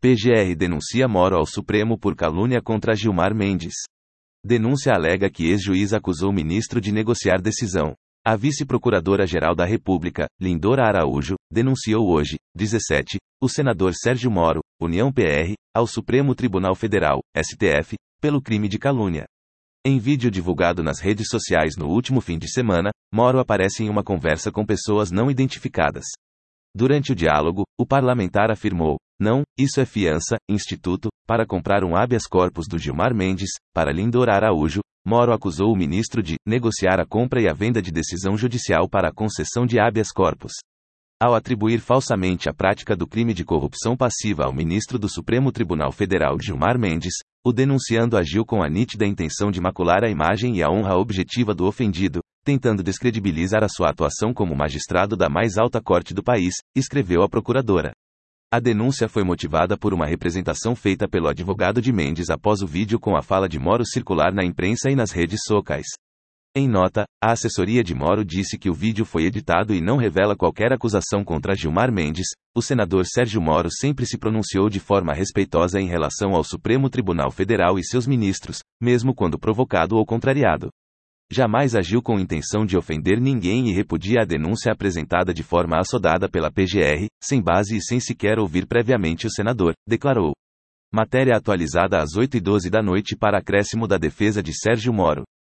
PGR denuncia Moro ao Supremo por calúnia contra Gilmar Mendes. Denúncia alega que ex-juiz acusou ministro de negociar decisão. A vice-procuradora-geral da República, Lindora Araújo, denunciou hoje, 17, o senador Sérgio Moro, União PR, ao Supremo Tribunal Federal, STF, pelo crime de calúnia. Em vídeo divulgado nas redes sociais no último fim de semana, Moro aparece em uma conversa com pessoas não identificadas. Durante o diálogo, o parlamentar afirmou: "Não, isso é fiança, instituto, para comprar um habeas corpus do Gilmar Mendes." Para Lindora Araújo, Moro acusou o ministro de negociar a compra e a venda de decisão judicial para a concessão de habeas corpus. Ao atribuir falsamente a prática do crime de corrupção passiva ao ministro do Supremo Tribunal Federal Gilmar Mendes, o denunciando agiu com a nítida intenção de macular a imagem e a honra objetiva do ofendido, tentando descredibilizar a sua atuação como magistrado da mais alta corte do país, escreveu a procuradora. A denúncia foi motivada por uma representação feita pelo advogado de Mendes após o vídeo com a fala de Moro circular na imprensa e nas redes sociais. Em nota, a assessoria de Moro disse que o vídeo foi editado e não revela qualquer acusação contra Gilmar Mendes. O senador Sérgio Moro sempre se pronunciou de forma respeitosa em relação ao Supremo Tribunal Federal e seus ministros, mesmo quando provocado ou contrariado. Jamais agiu com intenção de ofender ninguém e repudia a denúncia apresentada de forma assodada pela PGR, sem base e sem sequer ouvir previamente o senador, declarou. Matéria atualizada às 8h12 da noite para acréscimo da defesa de Sérgio Moro.